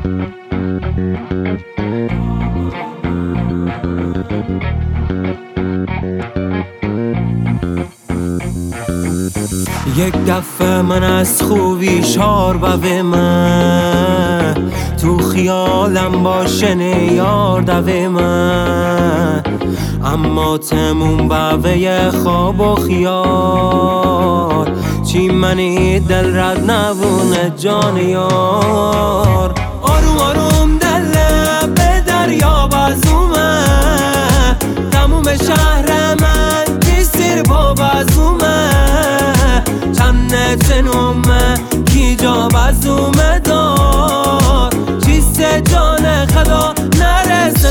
یک دفعه من از خوبی شار بوه من تو خیالم باشنه یار دوه من اما تمون بوه خواب و خیال چی منی دل رد نبونه جان یار آروم آروم دل به دریا بازومه تموم شهر من کسیر با بازومه چند تنومه کی جا بازومه دار چیست جان خدا نرسه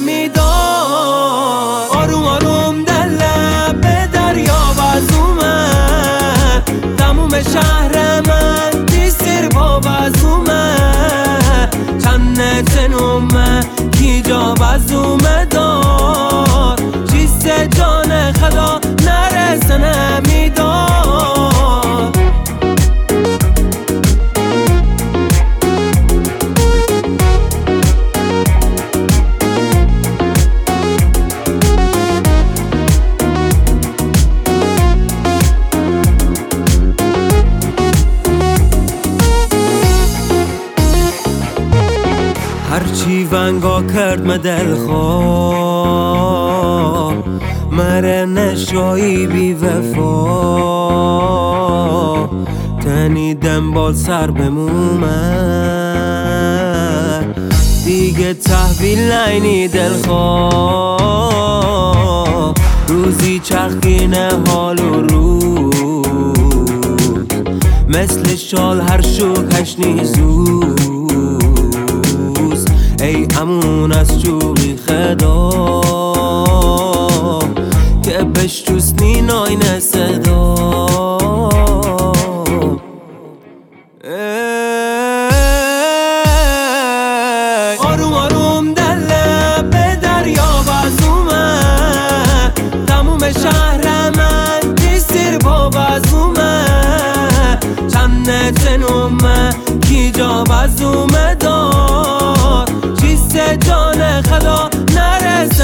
نمیدار آروم آروم دل به دریا بازومه تموم شهر من کسیر با بازومه چند تنومه کی جا بازومه دار چیست جان خدا نرسه نمیدار هرچی ونگا کرد من دل خواه مره نشایی بی وفا تنی دنبال سر بمومه دیگه تحویل نینی دل خواه روزی چرخینه حال و روز مثل شال هر شوکش نیزوز ای امون از چوبی خدا که بشتوسنی ناین صدا آروم آروم دل به دریا بازومه تموم شهر من کسیر با بازومه چند تنومه کی جا بازومه دار چیست جان خدا نرسه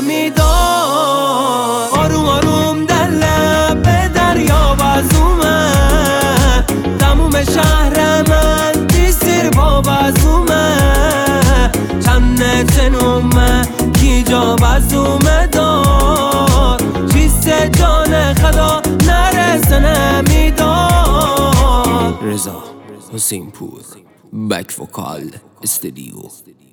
نمیدار آروم آروم دل به دریا بازومه تموم شهر من کسیر با بازومه چند تنومه کی جا بازومه دار چیست جان خدا نرسه نمیدار رضا حسین پور بک وکال استودیو